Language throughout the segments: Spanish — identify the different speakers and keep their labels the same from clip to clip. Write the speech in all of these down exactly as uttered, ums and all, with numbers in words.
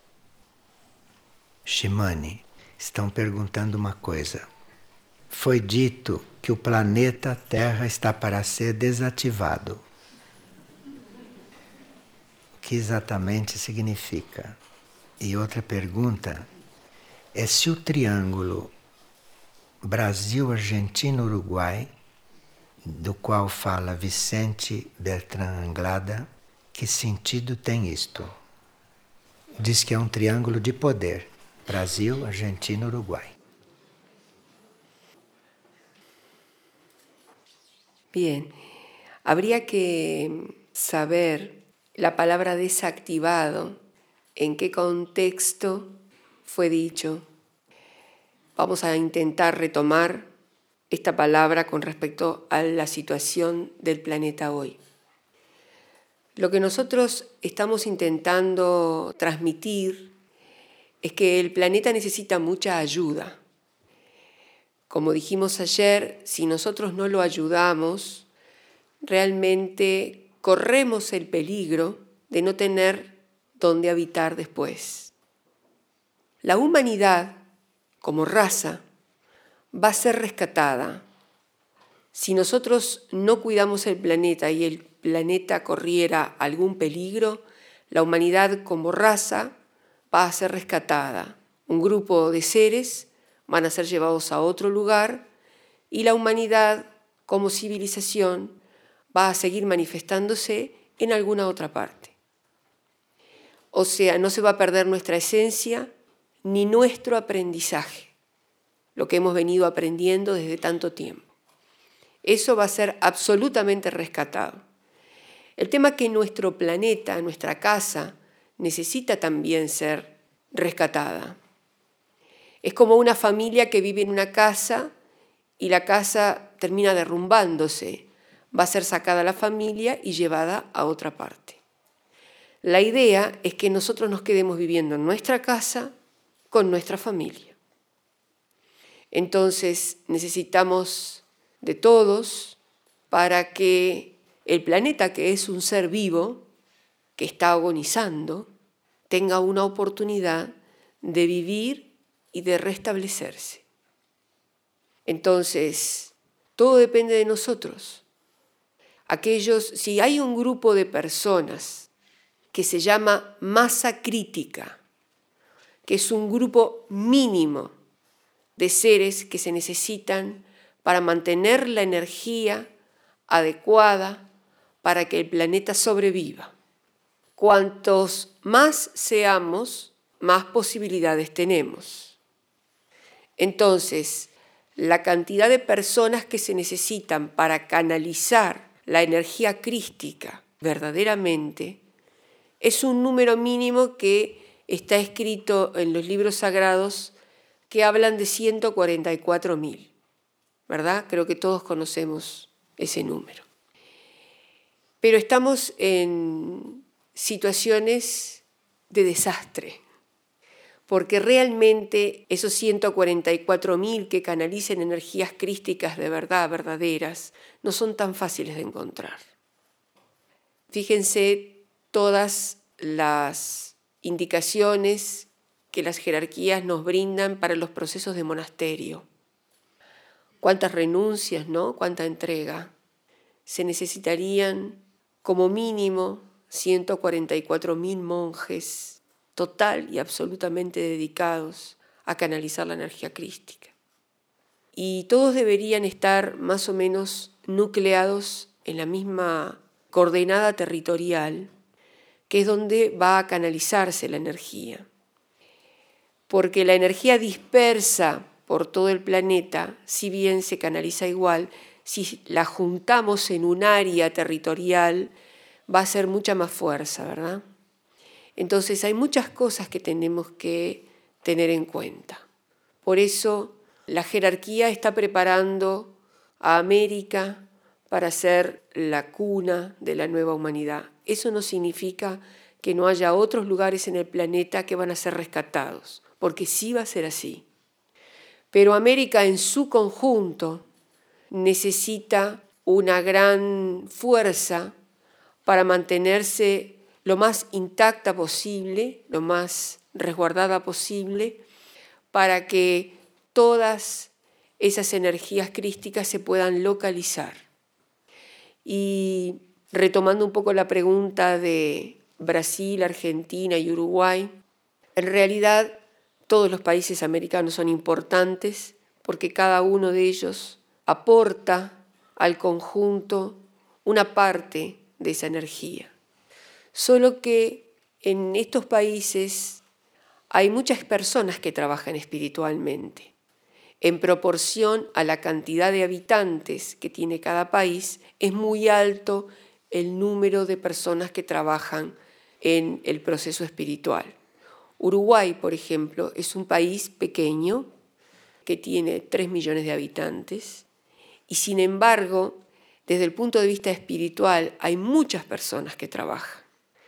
Speaker 1: Shimane, estão perguntando uma coisa. Foi dito que o planeta Terra está para ser desativado. O que exatamente significa? E outra pergunta é se o triângulo Brasil, Argentina, Uruguai, do qual fala Vicente Bertrand Anglada, que sentido tem isto? Diz que é um triângulo de poder. Brasil, Argentina, Uruguay.
Speaker 2: Bien, habría que saber la palabra desactivado, en qué contexto fue dicho. Vamos a intentar retomar esta palabra con respecto a la situación del planeta hoy. Lo que nosotros estamos intentando transmitir es que el planeta necesita mucha ayuda. Como dijimos ayer, si nosotros no lo ayudamos, realmente corremos el peligro de no tener dónde habitar después. La humanidad, como raza, va a ser rescatada. Si nosotros no cuidamos el planeta y el planeta corriera algún peligro, la humanidad como raza va a ser rescatada. Un grupo de seres van a ser llevados a otro lugar y la humanidad como civilización va a seguir manifestándose en alguna otra parte. O sea, no se va a perder nuestra esencia ni nuestro aprendizaje, lo que hemos venido aprendiendo desde tanto tiempo. Eso va a ser absolutamente rescatado. El tema es que nuestro planeta, nuestra casa, necesita también ser rescatada. Es como una familia que vive en una casa y la casa termina derrumbándose. Va a ser sacada la familia y llevada a otra parte. La idea es que nosotros nos quedemos viviendo en nuestra casa con nuestra familia. Entonces necesitamos de todos para que el planeta, que es un ser vivo, que está agonizando, tenga una oportunidad de vivir y de restablecerse. Entonces, todo depende de nosotros. Aquellos, si hay un grupo de personas que se llama masa crítica, que es un grupo mínimo de seres que se necesitan para mantener la energía adecuada para que el planeta sobreviva. Cuantos más seamos, más posibilidades tenemos. Entonces, la cantidad de personas que se necesitan para canalizar la energía crística verdaderamente es un número mínimo que está escrito en los libros sagrados que hablan de ciento cuarenta y cuatro mil, ¿verdad? Creo que todos conocemos ese número. Pero estamos en situaciones de desastre, porque realmente esos ciento cuarenta y cuatro mil que canalicen energías crísticas de verdad, verdaderas, no son tan fáciles de encontrar. Fíjense todas las indicaciones que las jerarquías nos brindan para los procesos de monasterio. Cuántas renuncias, ¿no? Cuánta entrega. Se necesitarían como mínimo ciento cuarenta y cuatro mil monjes total y absolutamente dedicados a canalizar la energía crística. Y todos deberían estar más o menos nucleados en la misma coordenada territorial, que es donde va a canalizarse la energía. Porque la energía dispersa por todo el planeta, si bien se canaliza igual, si la juntamos en un área territorial, va a ser mucha más fuerza, ¿verdad? Entonces hay muchas cosas que tenemos que tener en cuenta. Por eso la jerarquía está preparando a América para ser la cuna de la nueva humanidad. Eso no significa que no haya otros lugares en el planeta que van a ser rescatados, porque sí va a ser así. Pero América en su conjunto necesita una gran fuerza para mantenerse lo más intacta posible, lo más resguardada posible para que todas esas energías crísticas se puedan localizar. Y retomando un poco la pregunta de Brasil, Argentina y Uruguay, en realidad todos los países americanos son importantes porque cada uno de ellos aporta al conjunto una parte de esa energía. Solo que en estos países hay muchas personas que trabajan espiritualmente. En proporción a la cantidad de habitantes que tiene cada país, es muy alto el número de personas que trabajan en el proceso espiritual. Uruguay, por ejemplo, es un país pequeño que tiene tres millones de habitantes y, sin embargo, desde el punto de vista espiritual hay muchas personas que trabajan.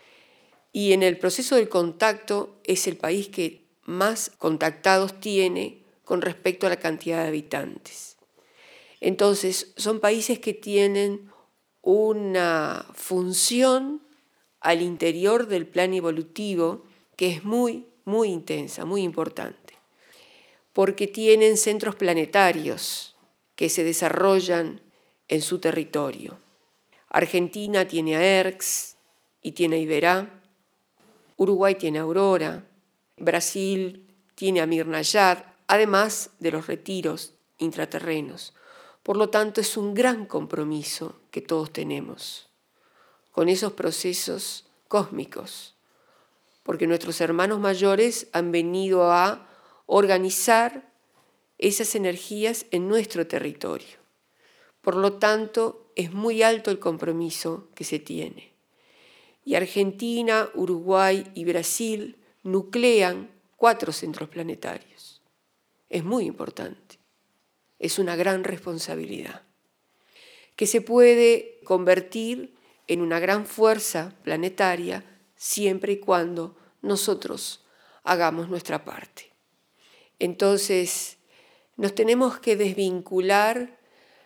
Speaker 2: Y en el proceso del contacto es el país que más contactados tiene con respecto a la cantidad de habitantes. Entonces, son países que tienen una función al interior del plan evolutivo que es muy, muy intensa, muy importante, porque tienen centros planetarios que se desarrollan en su territorio. Argentina tiene a E R C S y tiene a Iberá, Uruguay tiene a Aurora, Brasil tiene a Mirnayad, además de los retiros intraterrenos. Por lo tanto, es un gran compromiso que todos tenemos con esos procesos cósmicos, porque nuestros hermanos mayores han venido a organizar esas energías en nuestro territorio. Por lo tanto, es muy alto el compromiso que se tiene. Y Argentina, Uruguay y Brasil nuclean cuatro centros planetarios. Es muy importante. Es una gran responsabilidad que se puede convertir en una gran fuerza planetaria siempre y cuando nosotros hagamos nuestra parte. Entonces, nos tenemos que desvincular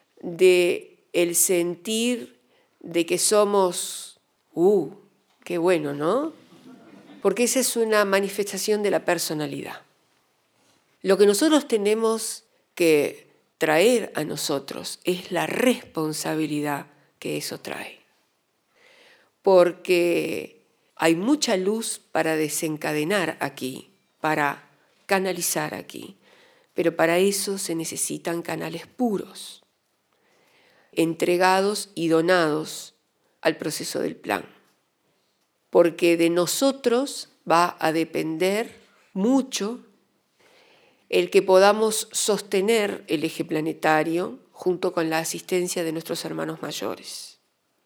Speaker 2: del sentir de que somos, uh, qué bueno, ¿no? Porque esa es una manifestación de la personalidad. Lo que nosotros tenemos que traer a nosotros es la responsabilidad que eso trae. Porque hay mucha luz para desencadenar aquí, para canalizar aquí, pero para eso se necesitan canales puros, entregados y donados al proceso del plan. Porque de nosotros va a depender mucho el que podamos sostener el eje planetario junto con la asistencia de nuestros hermanos mayores.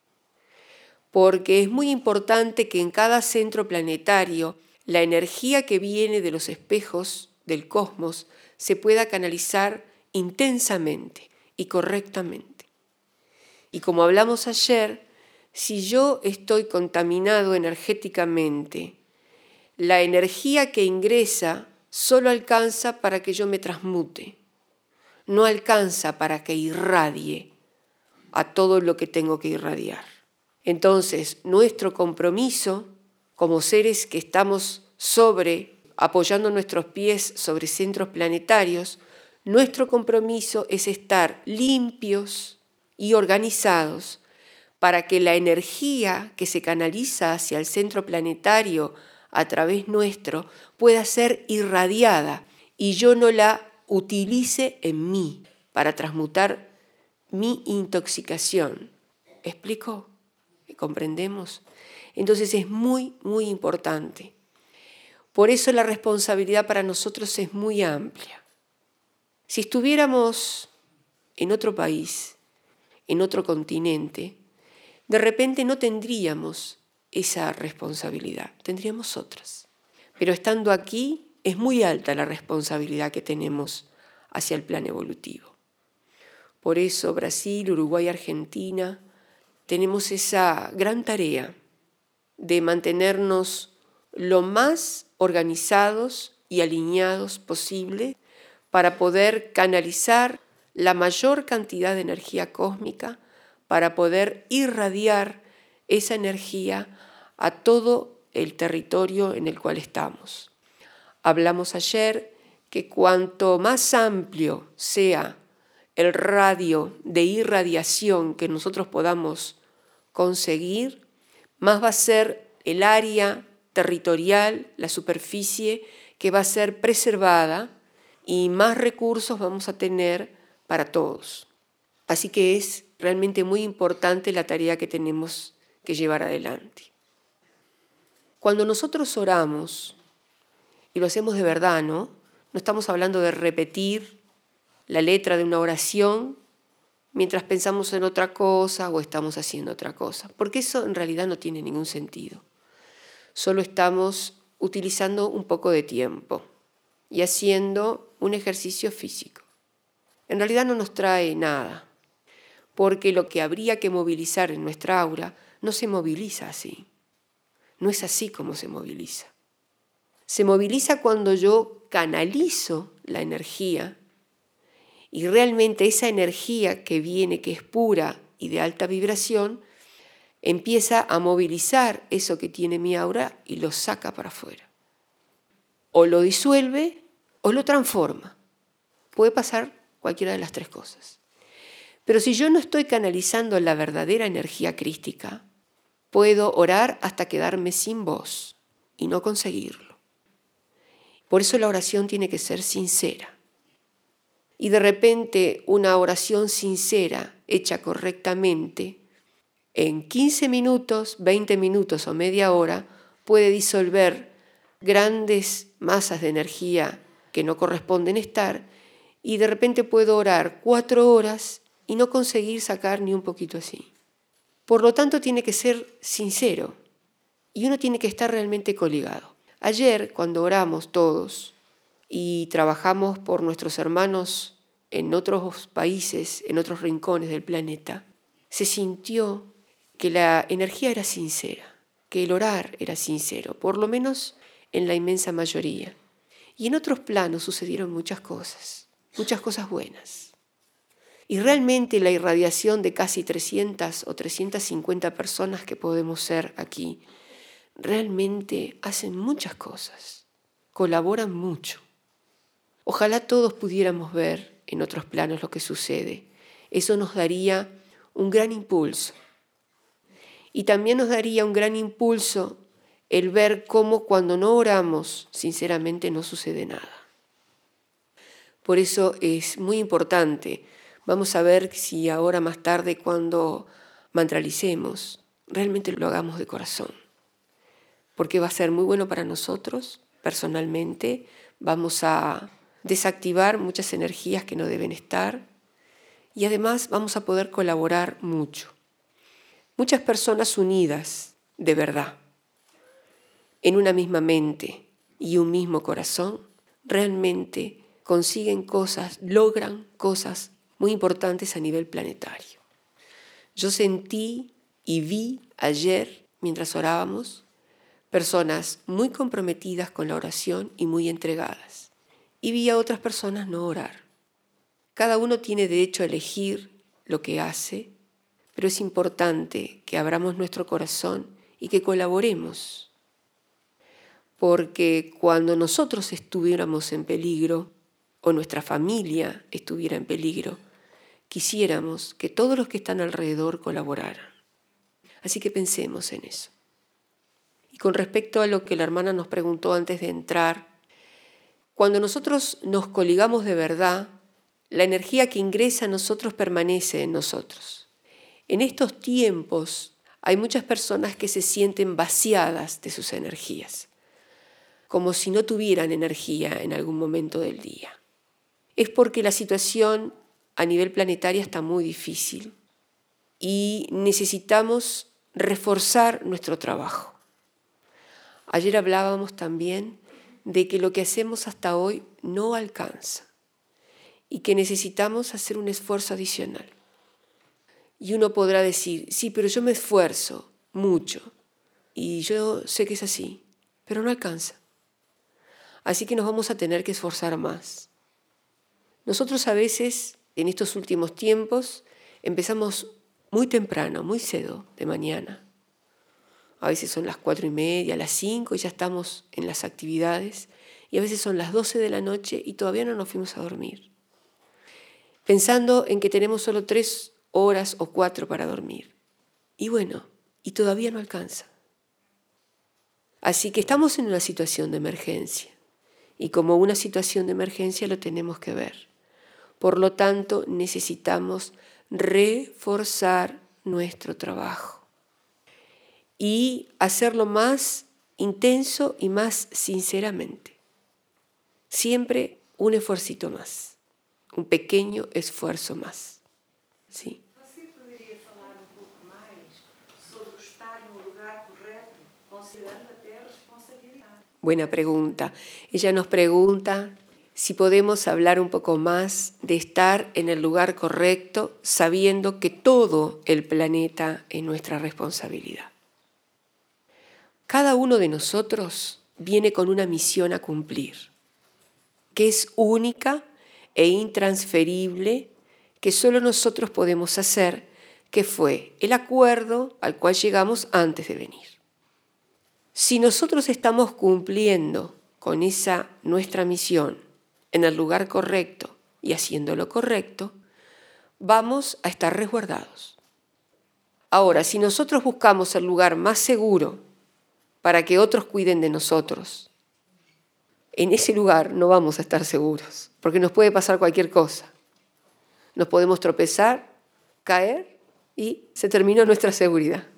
Speaker 2: Porque es muy importante que en cada centro planetario la energía que viene de los espejos del cosmos se pueda canalizar intensamente y correctamente. Y como hablamos ayer, si yo estoy contaminado energéticamente, la energía que ingresa solo alcanza para que yo me transmute, no alcanza para que irradie a todo lo que tengo que irradiar. Entonces, nuestro compromiso como seres que estamos sobre, apoyando nuestros pies sobre centros planetarios, nuestro compromiso es estar limpios y organizados para que la energía que se canaliza hacia el centro planetario a través nuestro pueda ser irradiada y yo no la utilice en mí para transmutar mi intoxicación. ¿Explico? ¿Comprendemos? Entonces es muy, muy importante. Por eso la responsabilidad para nosotros es muy amplia. Si estuviéramos en otro país, en otro continente, de repente no tendríamos esa responsabilidad, tendríamos otras. Pero estando aquí es muy alta la responsabilidad que tenemos hacia el plan evolutivo. Por eso Brasil, Uruguay, Argentina, tenemos esa gran tarea de mantenernos lo más organizados y alineados posible para poder canalizar la mayor cantidad de energía cósmica, para poder irradiar esa energía a todo el territorio en el cual estamos. Hablamos ayer que cuanto más amplio sea el radio de irradiación que nosotros podamos conseguir, más va a ser el área territorial, la superficie que va a ser preservada y más recursos vamos a tener para todos. Así que es realmente muy importante la tarea que tenemos que llevar adelante. Cuando nosotros oramos, y lo hacemos de verdad, ¿no? No estamos hablando de repetir la letra de una oración mientras pensamos en otra cosa o estamos haciendo otra cosa, porque eso en realidad no tiene ningún sentido. Solo estamos utilizando un poco de tiempo y haciendo un ejercicio físico. En realidad no nos trae nada, porque lo que habría que movilizar en nuestra aura no se moviliza así. No es así como se moviliza. Se moviliza cuando yo canalizo la energía y realmente esa energía que viene, que es pura y de alta vibración, empieza a movilizar eso que tiene mi aura y lo saca para afuera. O lo disuelve o lo transforma. Puede pasar cualquiera de las tres cosas. Pero si yo no estoy canalizando la verdadera energía crística, puedo orar hasta quedarme sin voz y no conseguirlo. Por eso la oración tiene que ser sincera. Y de repente una oración sincera, hecha correctamente, en quince minutos, veinte minutos o media hora, puede disolver grandes masas de energía que no corresponden estar, y de repente puedo orar cuatro horas y no conseguir sacar ni un poquito así. Por lo tanto, tiene que ser sincero y uno tiene que estar realmente coligado. Ayer, cuando oramos todos y trabajamos por nuestros hermanos en otros países, en otros rincones del planeta, se sintió que la energía era sincera, que el orar era sincero, por lo menos en la inmensa mayoría. Y en otros planos sucedieron muchas cosas, muchas cosas buenas. Y realmente la irradiación de casi trescientas o trescientas cincuenta personas que podemos ser aquí, realmente hacen muchas cosas, colaboran mucho. Ojalá todos pudiéramos ver en otros planos lo que sucede. Eso nos daría un gran impulso. Y también nos daría un gran impulso el ver cómo cuando no oramos, sinceramente no sucede nada. Por eso es muy importante. Vamos a ver si ahora más tarde, cuando mantralicemos, realmente lo hagamos de corazón. Porque va a ser muy bueno para nosotros, personalmente. Vamos a desactivar muchas energías que no deben estar y además vamos a poder colaborar mucho. Muchas personas unidas, de verdad, en una misma mente y un mismo corazón, realmente consiguen cosas, logran cosas muy importantes a nivel planetario. Yo sentí y vi ayer, mientras orábamos, personas muy comprometidas con la oración y muy entregadas. Y vi a otras personas no orar. Cada uno tiene derecho a elegir lo que hace, pero es importante que abramos nuestro corazón y que colaboremos. Porque cuando nosotros estuviéramos en peligro, o nuestra familia estuviera en peligro, quisiéramos que todos los que están alrededor colaboraran. Así que pensemos en eso. Y con respecto a lo que la hermana nos preguntó antes de entrar, cuando nosotros nos coligamos de verdad, la energía que ingresa a nosotros permanece en nosotros. En estos tiempos hay muchas personas que se sienten vaciadas de sus energías, como si no tuvieran energía en algún momento del día. Es porque la situación a nivel planetario está muy difícil y necesitamos reforzar nuestro trabajo. Ayer hablábamos también de que lo que hacemos hasta hoy no alcanza y que necesitamos hacer un esfuerzo adicional. Y uno podrá decir, sí, pero yo me esfuerzo mucho y yo sé que es así, pero no alcanza. Así que nos vamos a tener que esforzar más. Nosotros a veces, en estos últimos tiempos, empezamos muy temprano, muy cedo de mañana. A veces son las cuatro y media, las cinco y ya estamos en las actividades y a veces son las doce de la noche y todavía no nos fuimos a dormir, pensando en que tenemos solo tres horas o cuatro para dormir. Y bueno, y todavía no alcanza. Así que estamos en una situación de emergencia, y como una situación de emergencia lo tenemos que ver. Por lo tanto, necesitamos reforzar nuestro trabajo y hacerlo más intenso y más sinceramente. Siempre un esfuercito más, un pequeño esfuerzo más. ¿Sí?
Speaker 3: Você poderia falar um pouco mais sobre estar no lugar correto, considerando até a responsabilidade?
Speaker 2: Buena pregunta. Ella nos pregunta si podemos hablar un poco más de estar en el lugar correcto, sabiendo que todo el planeta es nuestra responsabilidad. Cada uno de nosotros viene con una misión a cumplir, que es única e intransferible, que solo nosotros podemos hacer, que fue el acuerdo al cual llegamos antes de venir. Si nosotros estamos cumpliendo con esa nuestra misión en el lugar correcto y haciendo lo correcto, vamos a estar resguardados. Ahora, si nosotros buscamos el lugar más seguro para que otros cuiden de nosotros, en ese lugar no vamos a estar seguros, porque nos puede pasar cualquier cosa. Nos podemos tropezar, caer y se terminó nuestra seguridad.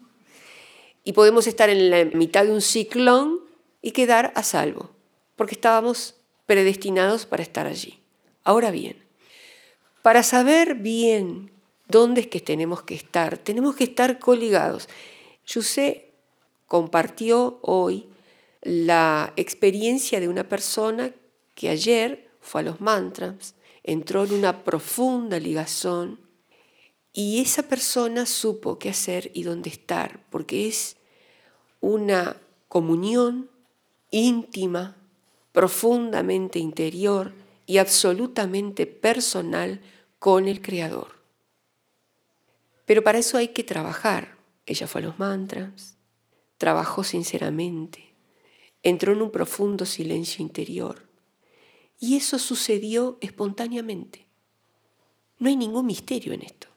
Speaker 2: Y podemos estar en la mitad de un ciclón y quedar a salvo, porque estábamos predestinados para estar allí. Ahora bien, para saber bien dónde es que tenemos que estar, tenemos que estar coligados. Yusé compartió hoy la experiencia de una persona que ayer fue a los mantras, entró en una profunda ligazón y esa persona supo qué hacer y dónde estar, porque es una comunión íntima, profundamente interior y absolutamente personal con el Creador. Pero para eso hay que trabajar. Ella fue a los mantras, trabajó sinceramente, entró en un profundo silencio interior y eso sucedió espontáneamente. No hay ningún misterio en esto.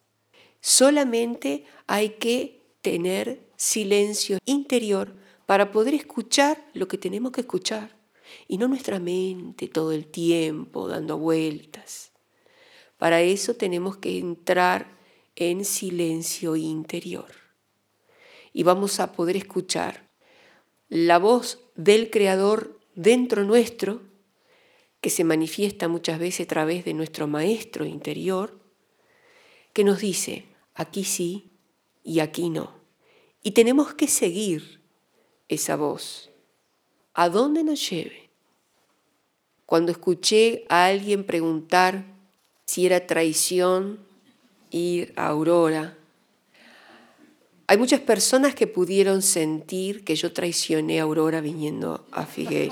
Speaker 2: Solamente hay que tener silencio interior para poder escuchar lo que tenemos que escuchar y no nuestra mente todo el tiempo dando vueltas. Para eso tenemos que entrar en silencio interior y vamos a poder escuchar la voz del Creador dentro nuestro, que se manifiesta muchas veces a través de nuestro maestro interior, que nos dice, aquí sí y aquí no. Y tenemos que seguir esa voz, a dónde nos lleve. Cuando escuché a alguien preguntar si era traición ir a Aurora, hay muchas personas que pudieron sentir que yo traicioné a Aurora viniendo a Figueira.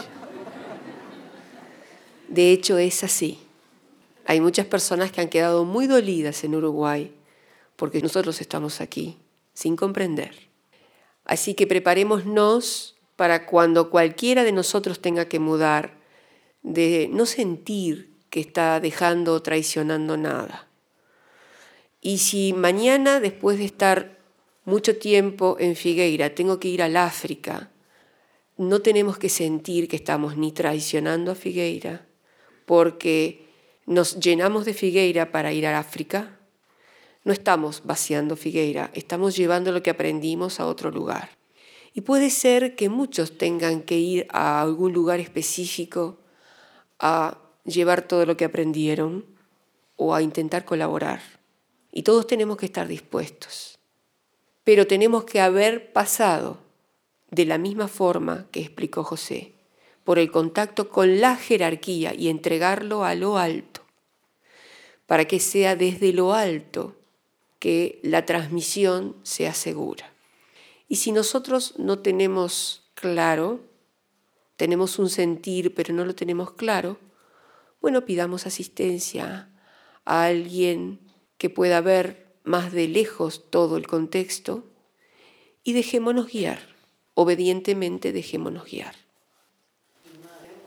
Speaker 2: De hecho, es así. Hay muchas personas que han quedado muy dolidas en Uruguay porque nosotros estamos aquí, sin comprender. Así que preparémonos para cuando cualquiera de nosotros tenga que mudar, de no sentir que está dejando o traicionando nada. Y si mañana, después de estar mucho tiempo en Figueira, tengo que ir al África, no tenemos que sentir que estamos ni traicionando a Figueira, porque nos llenamos de Figueira para ir a África. No estamos vaciando Figueira, estamos llevando lo que aprendimos a otro lugar. Y puede ser que muchos tengan que ir a algún lugar específico a llevar todo lo que aprendieron o a intentar colaborar. Y todos tenemos que estar dispuestos. Pero tenemos que haber pasado de la misma forma que explicó José, por el contacto con la jerarquía y entregarlo a lo alto, para que sea desde lo alto que la transmisión sea segura. Y si nosotros no tenemos claro, tenemos un sentir pero no lo tenemos claro, bueno, pidamos asistencia a alguien que pueda ver más de lejos todo el contexto y dejémonos guiar, obedientemente dejémonos guiar.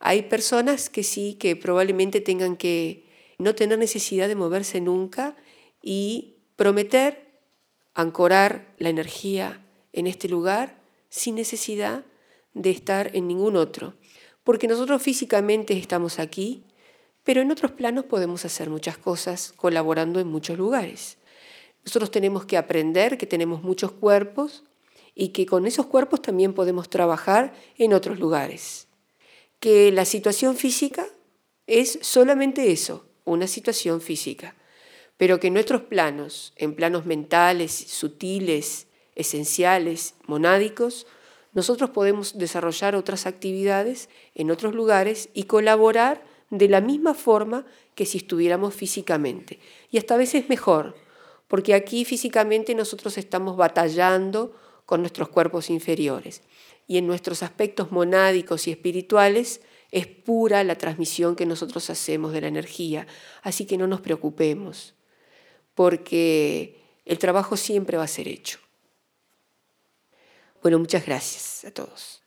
Speaker 2: Hay personas que sí, que probablemente tengan que no tener necesidad de moverse nunca y prometer ancorar la energía en este lugar sin necesidad de estar en ningún otro. Porque nosotros físicamente estamos aquí, pero en otros planos podemos hacer muchas cosas colaborando en muchos lugares. Nosotros tenemos que aprender que tenemos muchos cuerpos y que con esos cuerpos también podemos trabajar en otros lugares. Que la situación física es solamente eso, una situación física, pero que nuestros planos, en planos mentales, sutiles, esenciales, monádicos, nosotros podemos desarrollar otras actividades en otros lugares y colaborar de la misma forma que si estuviéramos físicamente. Y hasta a veces mejor, porque aquí físicamente nosotros estamos batallando con nuestros cuerpos inferiores. Y en nuestros aspectos monádicos y espirituales es pura la transmisión que nosotros hacemos de la energía. Así que no nos preocupemos, porque el trabajo siempre va a ser hecho. Bueno, muchas gracias a todos.